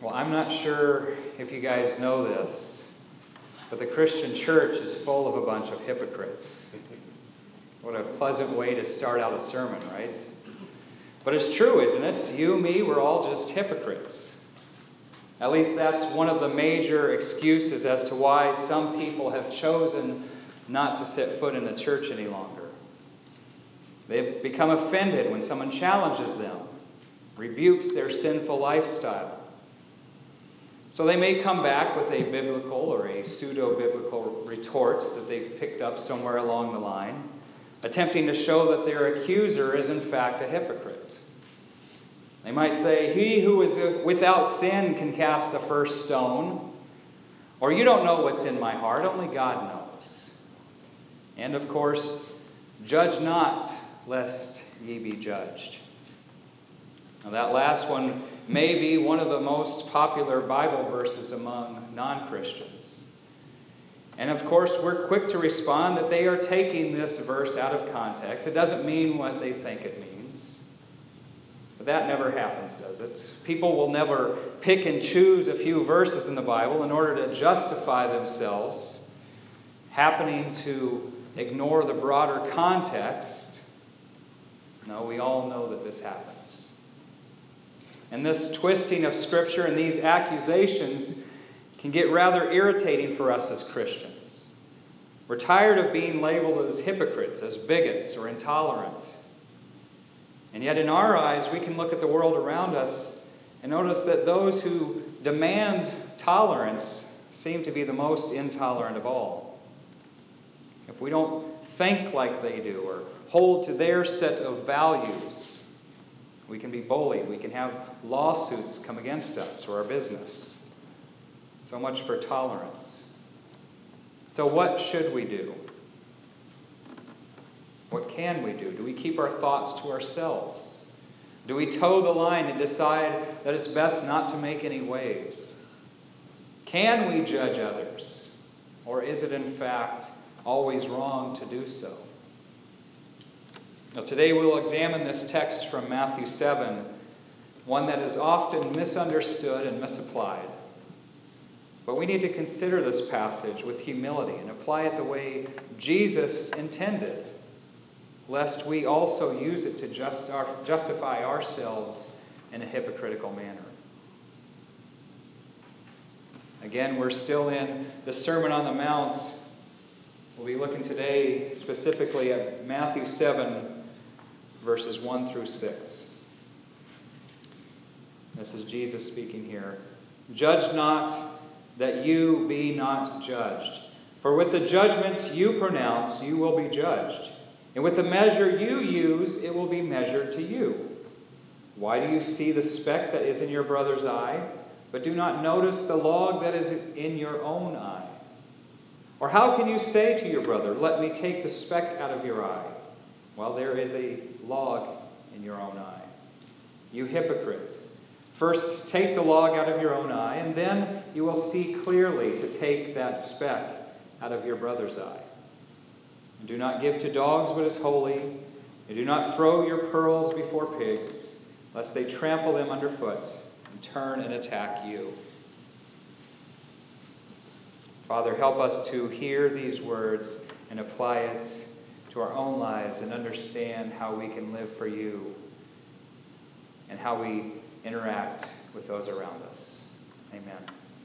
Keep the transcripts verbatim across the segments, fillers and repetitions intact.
Well, I'm not sure if you guys know this, but the Christian church is full of a bunch of hypocrites. What a pleasant way to start out a sermon, right? But it's true, isn't it? You, me, we're all just hypocrites. At least that's one of the major excuses as to why some people have chosen not to set foot in the church any longer. They've become offended when someone challenges them, rebukes their sinful lifestyle. So they may come back with a biblical or a pseudo-biblical retort that they've picked up somewhere along the line, attempting to show that their accuser is in fact a hypocrite. They might say, "He who is without sin can cast the first stone," or "You don't know what's in my heart, only God knows." And of course, "Judge not, lest ye be judged." Now that last one may be one of the most popular Bible verses among non-Christians. And of course, we're quick to respond that they are taking this verse out of context. It doesn't mean what they think it means. But that never happens, does it? People will never pick and choose a few verses in the Bible in order to justify themselves, happening to ignore the broader context. No, we all know that this happens. And this twisting of Scripture and these accusations can get rather irritating for us as Christians. We're tired of being labeled as hypocrites, as bigots, or intolerant. And yet in our eyes, we can look at the world around us and notice that those who demand tolerance seem to be the most intolerant of all. If we don't think like they do or hold to their set of values, we can be bullied. We can have lawsuits come against us or our business. So much for tolerance. So what should we do? What can we do? Do we keep our thoughts to ourselves? Do we toe the line and decide that it's best not to make any waves? Can we judge others? Or is it in fact always wrong to do so? Now, today we'll examine this text from Matthew seven, one that is often misunderstood and misapplied. But we need to consider this passage with humility and apply it the way Jesus intended, lest we also use it to just our, justify ourselves in a hypocritical manner. Again, we're still in the Sermon on the Mount. We'll be looking today specifically at Matthew seven, verses one through six. This is Jesus speaking here. "Judge not, that you be not judged. For with the judgment you pronounce, you will be judged. And with the measure you use, it will be measured to you. Why do you see the speck that is in your brother's eye, but do not notice the log that is in your own eye? Or how can you say to your brother, 'Let me take the speck out of your eye,' while there is a log in your own eye? You hypocrite! First take the log out of your own eye, and then you will see clearly to take that speck out of your brother's eye. And do not give to dogs what is holy, and do not throw your pearls before pigs, lest they trample them underfoot and turn and attack you." Father, help us to hear these words and apply it to our own lives and understand how we can live for you and how we interact with those around us. Amen.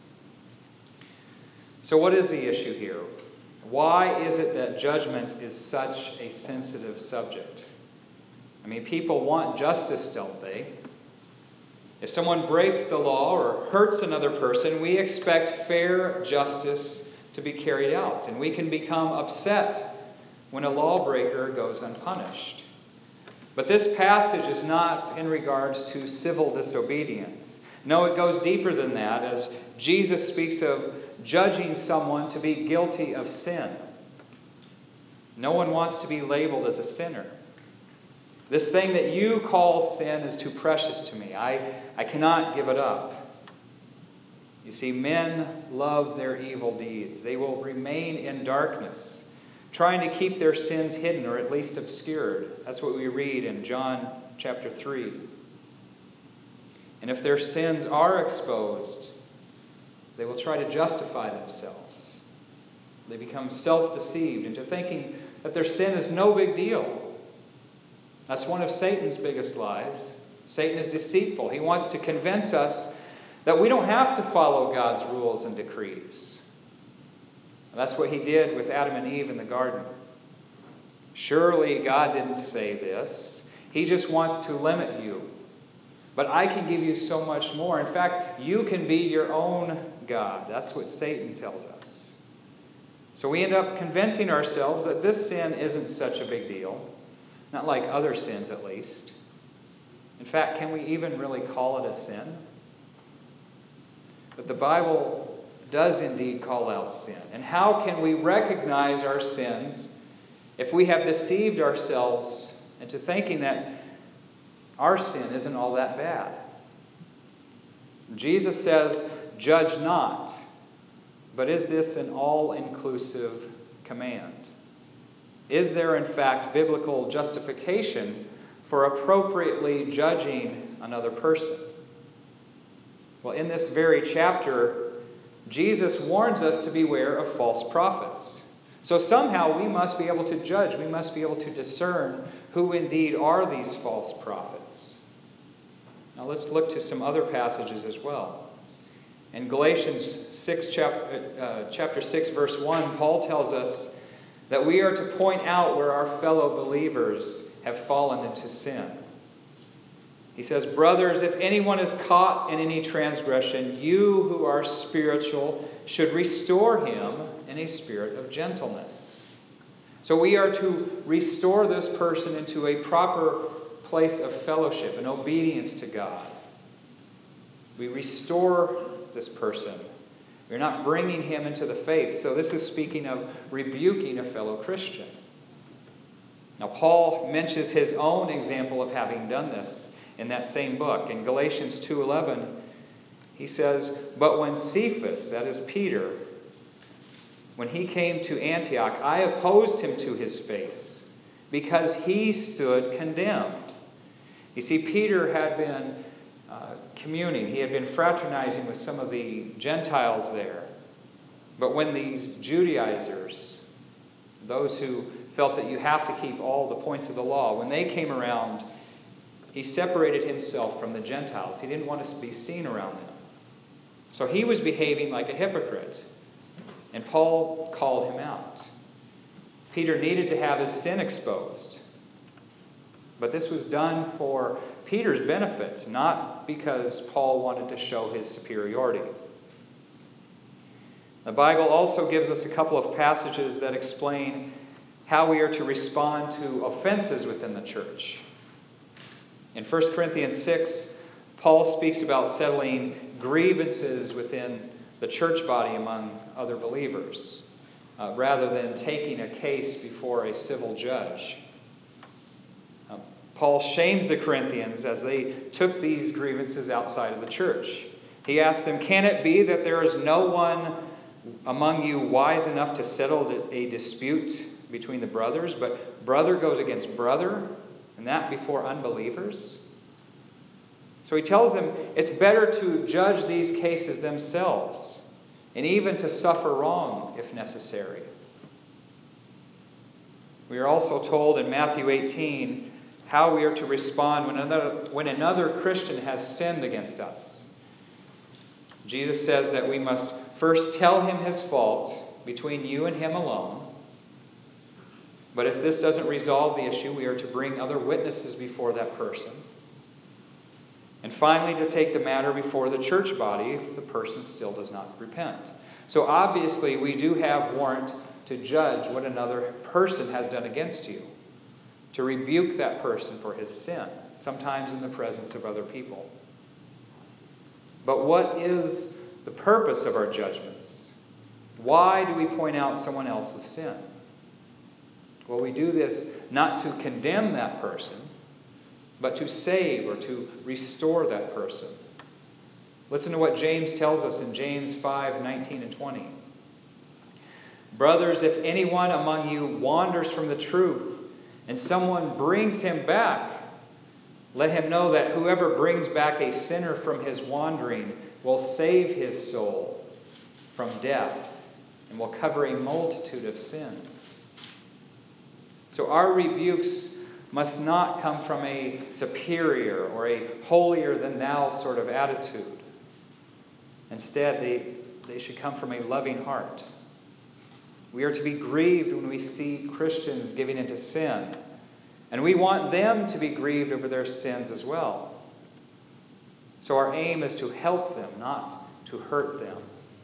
So what is the issue here? Why is it that judgment is such a sensitive subject? I mean, people want justice, don't they? If someone breaks the law or hurts another person, we expect fair justice to be carried out, and we can become upset when a lawbreaker goes unpunished. But this passage is not in regards to civil disobedience. No, it goes deeper than that, as Jesus speaks of judging someone to be guilty of sin. No one wants to be labeled as a sinner. This thing that you call sin is too precious to me. I, I cannot give it up. You see, men love their evil deeds. They will remain in darkness, trying to keep their sins hidden or at least obscured. That's what we read in John chapter three. And if their sins are exposed, they will try to justify themselves. They become self-deceived into thinking that their sin is no big deal. That's one of Satan's biggest lies. Satan is deceitful. He wants to convince us that we don't have to follow God's rules and decrees. That's what he did with Adam and Eve in the garden. Surely God didn't say this. He just wants to limit you. But I can give you so much more. In fact, you can be your own God. That's what Satan tells us. So we end up convincing ourselves that this sin isn't such a big deal. Not like other sins, at least. In fact, can we even really call it a sin? But the Bible does indeed call out sin. And how can we recognize our sins if we have deceived ourselves into thinking that our sin isn't all that bad? Jesus says, "Judge not." But is this an all-inclusive command? Is there, in fact, biblical justification for appropriately judging another person? Well, in this very chapter, Jesus warns us to beware of false prophets. So somehow we must be able to judge, we must be able to discern who indeed are these false prophets. Now let's look to some other passages as well. In Galatians six, chapter, uh, chapter six, verse one, Paul tells us that we are to point out where our fellow believers have fallen into sin. He says, "Brothers, if anyone is caught in any transgression, you who are spiritual should restore him in a spirit of gentleness." So we are to restore this person into a proper place of fellowship and obedience to God. We restore this person. We're not bringing him into the faith. So this is speaking of rebuking a fellow Christian. Now Paul mentions his own example of having done this in that same book. In Galatians two eleven, he says, "But when Cephas," that is Peter, "when he came to Antioch, I opposed him to his face, because he stood condemned." You see, Peter had been uh, communing. He had been fraternizing with some of the Gentiles there. But when these Judaizers, those who felt that you have to keep all the points of the law, when they came around, he separated himself from the Gentiles. He didn't want to be seen around them. So he was behaving like a hypocrite. And Paul called him out. Peter needed to have his sin exposed. But this was done for Peter's benefit, not because Paul wanted to show his superiority. The Bible also gives us a couple of passages that explain how we are to respond to offenses within the church. In First Corinthians six, Paul speaks about settling grievances within the church body among other believers, uh, rather than taking a case before a civil judge. Uh, Paul shames the Corinthians as they took these grievances outside of the church. He asked them, "Can it be that there is no one among you wise enough to settle a dispute between the brothers, but brother goes against brother, and that before unbelievers?" So he tells them it's better to judge these cases themselves, and even to suffer wrong if necessary. We are also told in Matthew eighteen how we are to respond when another, when another Christian has sinned against us. Jesus says that we must first tell him his fault between you and him alone. But if this doesn't resolve the issue, we are to bring other witnesses before that person. And finally, to take the matter before the church body if the person still does not repent. So obviously, we do have warrant to judge what another person has done against you, to rebuke that person for his sin, sometimes in the presence of other people. But what is the purpose of our judgments? Why do we point out someone else's sin? Well, we do this not to condemn that person, but to save or to restore that person. Listen to what James tells us in James five nineteen and twenty. "Brothers, if anyone among you wanders from the truth, and someone brings him back, Let him know that whoever brings back a sinner from his wandering will save his soul from death and will cover a multitude of sins. So our rebukes must not come from a superior or a holier-than-thou sort of attitude. Instead, they, they should come from a loving heart. We are to be grieved when we see Christians giving into sin. And we want them to be grieved over their sins as well. So our aim is to help them, not to hurt them.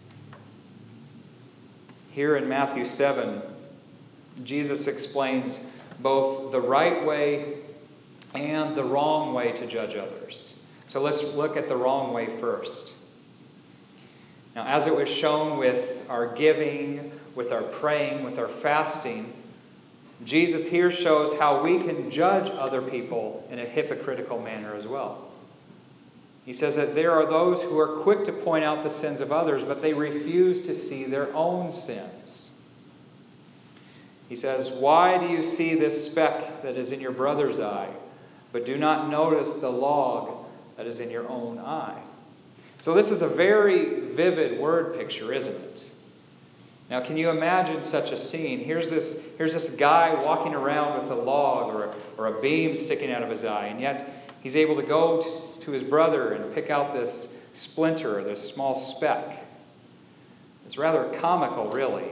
Here in Matthew seven, Jesus explains both the right way and the wrong way to judge others. So let's look at the wrong way first. Now, as it was shown with our giving, with our praying, with our fasting, Jesus here shows how we can judge other people in a hypocritical manner as well. He says that there are those who are quick to point out the sins of others, but they refuse to see their own sins. He says, "Why do you see this speck that is in your brother's eye, but do not notice the log that is in your own eye?" So this is a very vivid word picture, isn't it? Now, can you imagine such a scene? Here's this, here's this guy walking around with a log or a, or a beam sticking out of his eye, and yet he's able to go to, to his brother and pick out this splinter or this small speck. It's rather comical, really.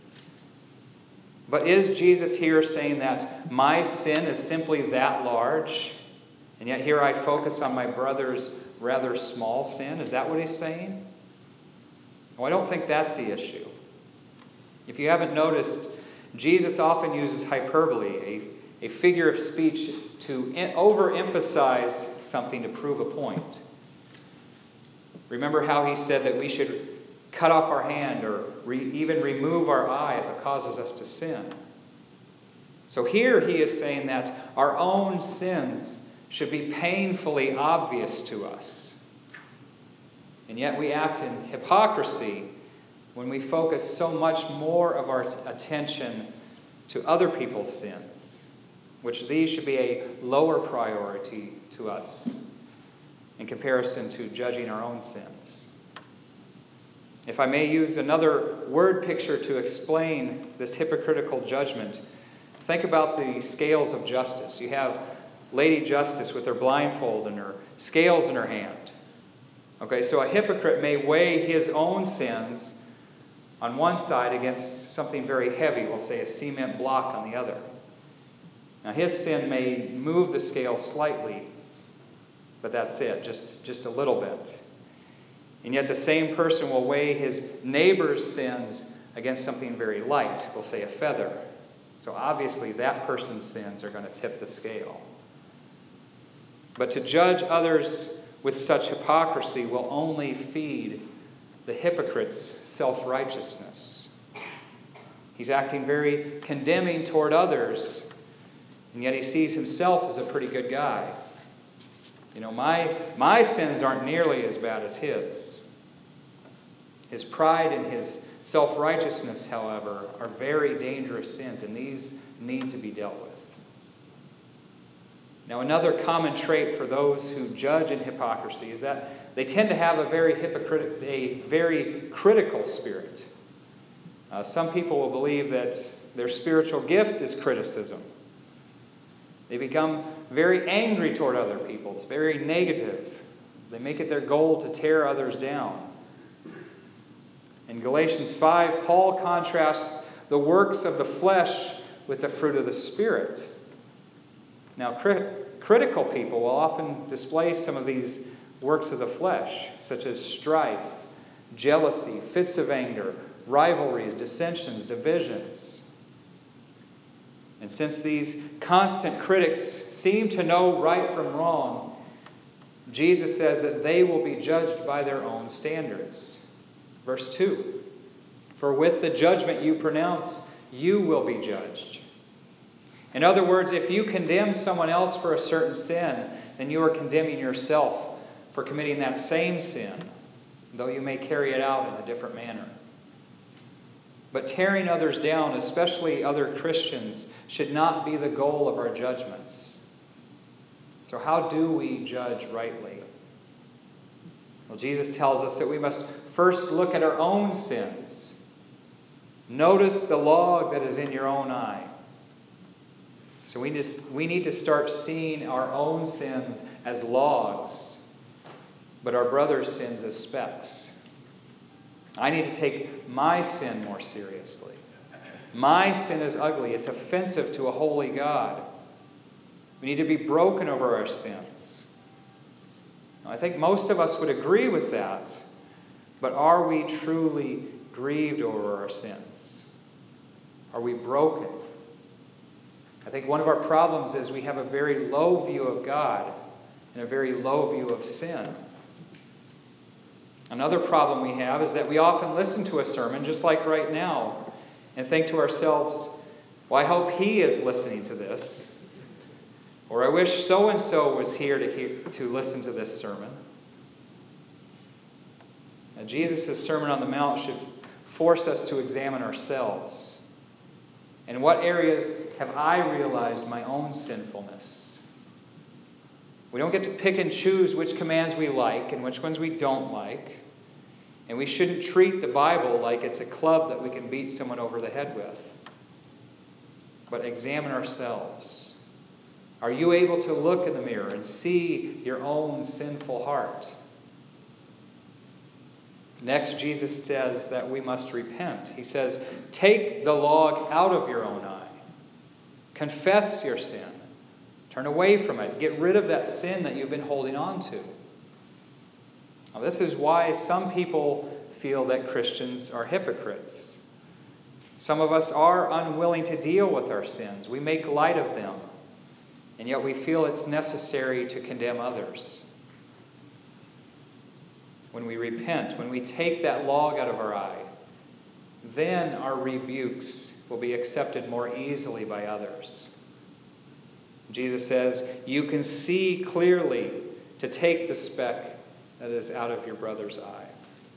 But is Jesus here saying that my sin is simply that large, and yet here I focus on my brother's rather small sin? Is that what he's saying? Well, I don't think that's the issue. If you haven't noticed, Jesus often uses hyperbole, a, a figure of speech, to overemphasize something to prove a point. Remember how he said that we should cut off our hand or re, even remove our eye if it causes us to sin. So here he is saying that our own sins should be painfully obvious to us. And yet we act in hypocrisy when we focus so much more of our attention to other people's sins, which these should be a lower priority to us in comparison to judging our own sins. If I may use another word picture to explain this hypocritical judgment, think about the scales of justice. You have Lady Justice with her blindfold and her scales in her hand. Okay, so a hypocrite may weigh his own sins on one side against something very heavy, we'll say a cement block on the other. Now his sin may move the scale slightly, but that's it, just, just a little bit. And yet the same person will weigh his neighbor's sins against something very light, we'll say a feather. So obviously that person's sins are going to tip the scale. But to judge others with such hypocrisy will only feed the hypocrite's self-righteousness. He's acting very condemning toward others, and yet he sees himself as a pretty good guy. You know, my, my sins aren't nearly as bad as his. His pride and his self-righteousness, however, are very dangerous sins, and these need to be dealt with. Now, another common trait for those who judge in hypocrisy is that they tend to have a very hypocritic, a very critical spirit. Uh, some people will believe that their spiritual gift is criticism. They become very angry toward other people. It's very negative. They make it their goal to tear others down. In Galatians five, Paul contrasts the works of the flesh with the fruit of the Spirit. Now, crit- critical people will often display some of these works of the flesh, such as strife, jealousy, fits of anger, rivalries, dissensions, divisions. And since these constant critics seem to know right from wrong, Jesus says that they will be judged by their own standards. Verse two, "For with the judgment you pronounce, you will be judged." In other words, if you condemn someone else for a certain sin, then you are condemning yourself for committing that same sin, though you may carry it out in a different manner. But tearing others down, especially other Christians, should not be the goal of our judgments. So how do we judge rightly? Well, Jesus tells us that we must first look at our own sins. Notice the log that is in your own eye. So we, just, we need to start seeing our own sins as logs, but our brother's sins as specks. I need to take my sin more seriously. My sin is ugly. It's offensive to a holy God. We need to be broken over our sins. Now, I think most of us would agree with that, but are we truly grieved over our sins? Are we broken? I think one of our problems is we have a very low view of God and a very low view of sin. Another problem we have is that we often listen to a sermon, just like right now, and think to ourselves, well, I hope he is listening to this. Or I wish so-and-so was here to, hear, to listen to this sermon. Now, Jesus' Sermon on the Mount should force us to examine ourselves. In what areas have I realized my own sinfulness? We don't get to pick and choose which commands we like and which ones we don't like. And we shouldn't treat the Bible like it's a club that we can beat someone over the head with. But examine ourselves. Are you able to look in the mirror and see your own sinful heart? Next, Jesus says that we must repent. He says, take the log out of your own eye. Confess your sin. Turn away from it. Get rid of that sin that you've been holding on to. Now, this is why some people feel that Christians are hypocrites. Some of us are unwilling to deal with our sins. We make light of them. And yet we feel it's necessary to condemn others. When we repent, when we take that log out of our eye, then our rebukes will be accepted more easily by others. Jesus says, you can see clearly to take the speck that is out of your brother's eye.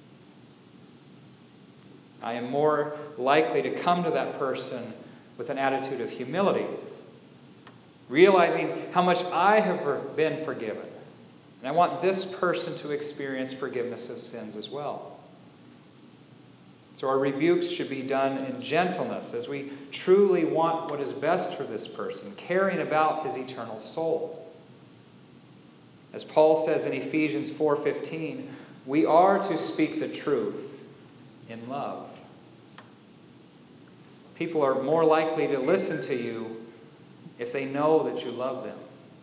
I am more likely to come to that person with an attitude of humility, realizing how much I have been forgiven. And I want this person to experience forgiveness of sins as well. So our rebukes should be done in gentleness as we truly want what is best for this person, caring about his eternal soul. As Paul says in Ephesians four fifteen, we are to speak the truth in love. People are more likely to listen to you if they know that you love them.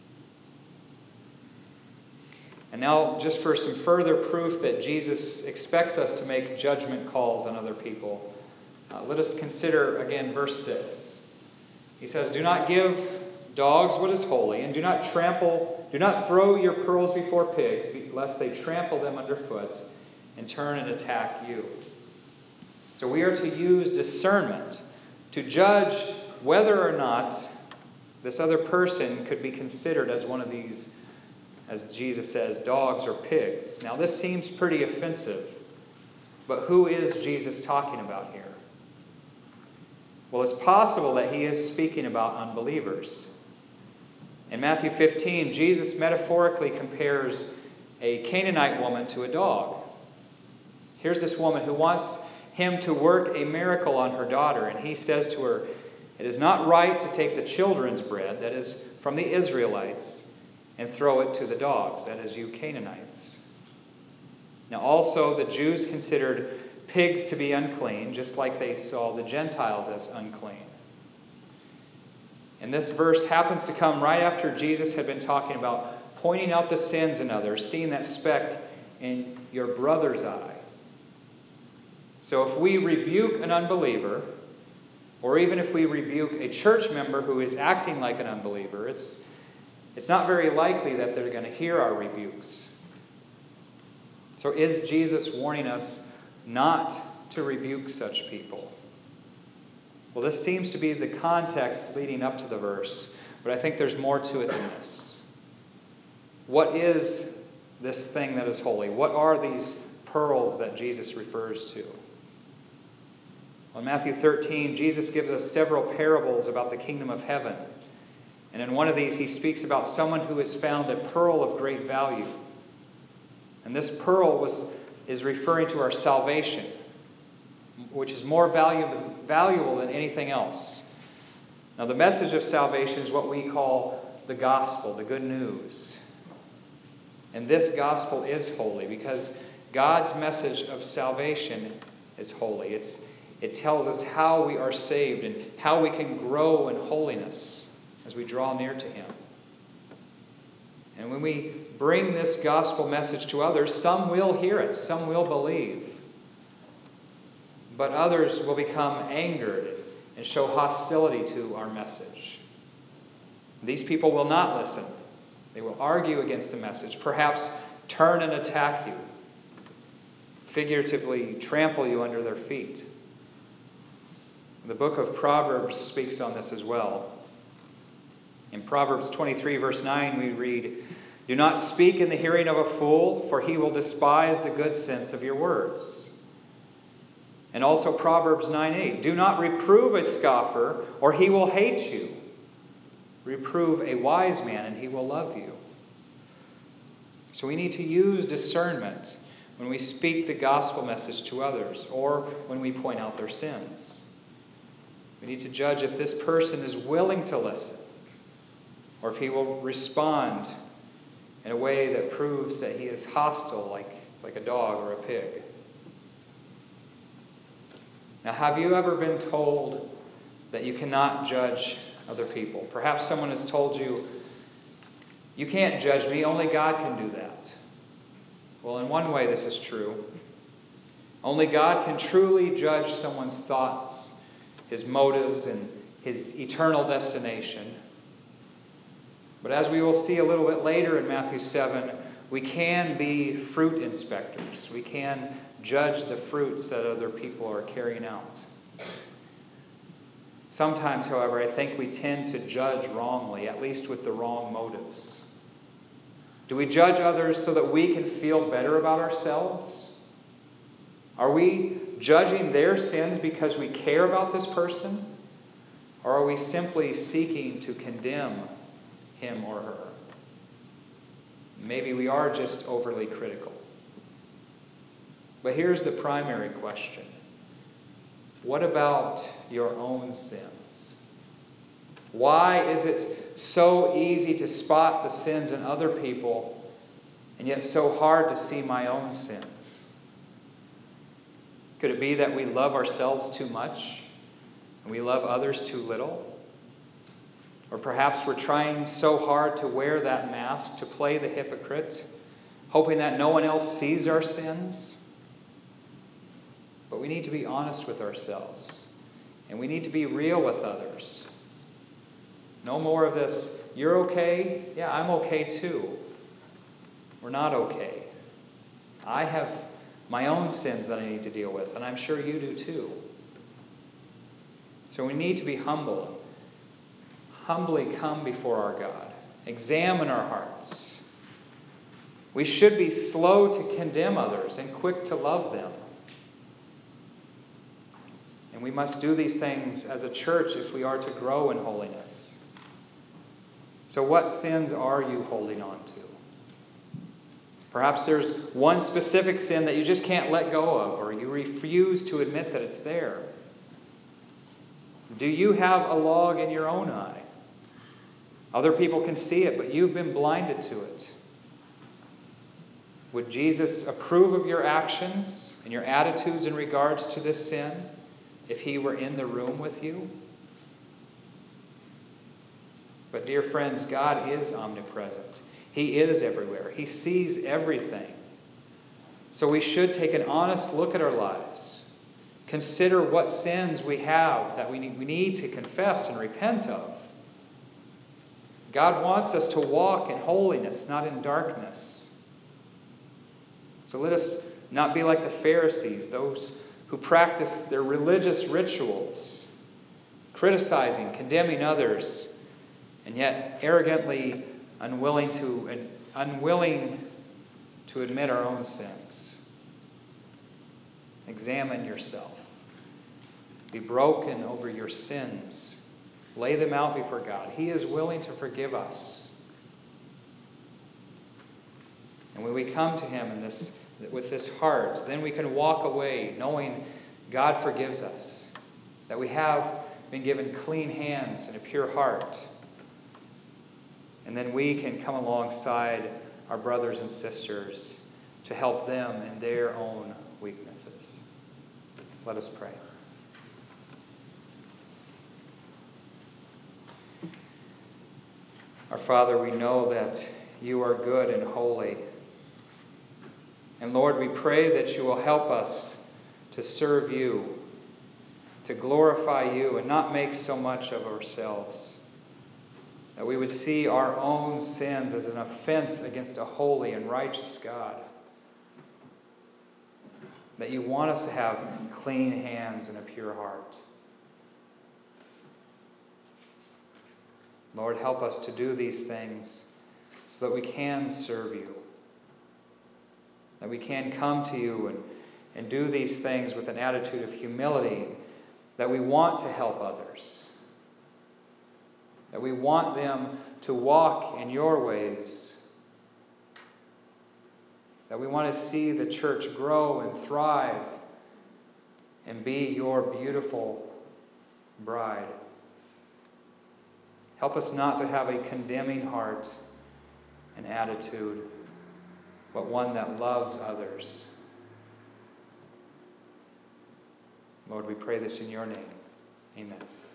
And now, just for some further proof that Jesus expects us to make judgment calls on other people, uh, let us consider again verse six. He says, do not give dogs what is holy, and do not trample, do not throw your pearls before pigs, lest they trample them underfoot and turn and attack you. So we are to use discernment to judge whether or not this other person could be considered as one of these, as Jesus says, dogs or pigs. Now this seems pretty offensive, but who is Jesus talking about here? Well, it's possible that he is speaking about unbelievers. In Matthew fifteen, Jesus metaphorically compares a Canaanite woman to a dog. Here's this woman who wants him to work a miracle on her daughter, and he says to her, it is not right to take the children's bread, that is from the Israelites, and throw it to the dogs, that is you Canaanites. Now also the Jews considered pigs to be unclean, just like they saw the Gentiles as unclean. And this verse happens to come right after Jesus had been talking about pointing out the sins in others, seeing that speck in your brother's eye. So if we rebuke an unbeliever, or even if we rebuke a church member who is acting like an unbeliever, it's, it's not very likely that they're going to hear our rebukes. So is Jesus warning us not to rebuke such people? Well, this seems to be the context leading up to the verse, but I think there's more to it than this. What is this thing that is holy? What are these pearls that Jesus refers to? In Matthew thirteen, Jesus gives us several parables about the kingdom of heaven. And in one of these, he speaks about someone who has found a pearl of great value. And this pearl was, is referring to our salvation, which is more valuable, valuable than anything else. Now, the message of salvation is what we call the gospel, the good news. And this gospel is holy because God's message of salvation is holy. It's, it tells us how we are saved and how we can grow in holiness as we draw near to Him. And when we bring this gospel message to others, some will hear it, some will believe. But others will become angered and show hostility to our message. These people will not listen. They will argue against the message, perhaps turn and attack you, figuratively trample you under their feet. The book of Proverbs speaks on this as well. In Proverbs twenty-three, verse nine, we read, "Do not speak in the hearing of a fool, for he will despise the good sense of your words." And also Proverbs nine eight, "Do not reprove a scoffer, or he will hate you. Reprove a wise man, and he will love you." So we need to use discernment when we speak the gospel message to others, or when we point out their sins. We need to judge if this person is willing to listen, or if he will respond in a way that proves that he is hostile, like, like a dog or a pig. Now, have you ever been told that you cannot judge other people? Perhaps someone has told you, "You can't judge me, only God can do that." Well, in one way this is true. Only God can truly judge someone's thoughts, his motives, and his eternal destination. But as we will see a little bit later in Matthew seven, we can be fruit inspectors. We can judge the fruits that other people are carrying out. Sometimes, however, I think we tend to judge wrongly, at least with the wrong motives. Do we judge others so that we can feel better about ourselves? Are we judging their sins because we care about this person? Or are we simply seeking to condemn him or her? Maybe we are just overly critical. But here's the primary question. What about your own sins? Why is it so easy to spot the sins in other people, and yet so hard to see my own sins? Could it be that we love ourselves too much, and we love others too little? Or perhaps we're trying so hard to wear that mask, to play the hypocrite, hoping that no one else sees our sins? But we need to be honest with ourselves. And we need to be real with others. No more of this, "You're okay? Yeah, I'm okay too." We're not okay. I have my own sins that I need to deal with, and I'm sure you do too. So we need to be humble. Humbly come before our God. Examine our hearts. We should be slow to condemn others and quick to love them. And we must do these things as a church if we are to grow in holiness. So what sins are you holding on to? Perhaps there's one specific sin that you just can't let go of, or you refuse to admit that it's there. Do you have a log in your own eye? Other people can see it, but you've been blinded to it. Would Jesus approve of your actions and your attitudes in regards to this sin if he were in the room with you? But dear friends, God is omnipresent. He is everywhere. He sees everything. So we should take an honest look at our lives. Consider what sins we have that we need, we need to confess and repent of. God wants us to walk in holiness, not in darkness. So let us not be like the Pharisees, those who practice their religious rituals, criticizing, condemning others, and yet arrogantly unwilling to, unwilling to admit our own sins. Examine yourself. Be broken over your sins Lay them out before God. He is willing to forgive us. And when we come to Him in this, with this heart, then we can walk away knowing God forgives us, that we have been given clean hands and a pure heart. And then we can come alongside our brothers and sisters to help them in their own weaknesses. Let us pray. Our Father, we know that you are good and holy. And Lord, we pray that you will help us to serve you, to glorify you, and not make so much of ourselves. That we would see our own sins as an offense against a holy and righteous God. That you want us to have clean hands and a pure heart. Lord, help us to do these things so that we can serve you. That we can come to you and, and do these things with an attitude of humility. That we want to help others. That we want them to walk in your ways. That we want to see the church grow and thrive and be your beautiful bride. Help us not to have a condemning heart and attitude, but one that loves others. Lord, we pray this in your name. Amen.